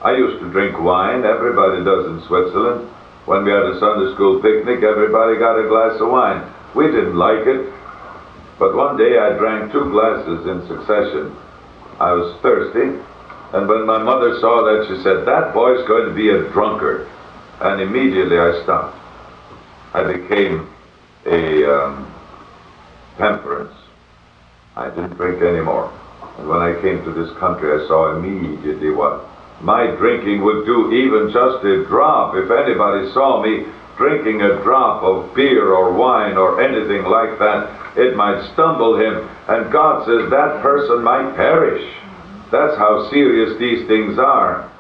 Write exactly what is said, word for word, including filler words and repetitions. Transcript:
I used to drink wine. Everybody does in Switzerland. When we had a Sunday school picnic, everybody got a glass of wine. We didn't like it, but one day I drank two glasses in succession. I was thirsty, and when my mother saw that, she said, "That boy's going to be a drunkard." And immediately I stopped. I became a um, temperance. I didn't drink anymore. And when I came to this country, I saw immediately what my drinking would do, even just a drop. If anybody saw me drinking a drop of beer or wine or anything like that, it might stumble him, and God says that person might perish. That's how serious these things are.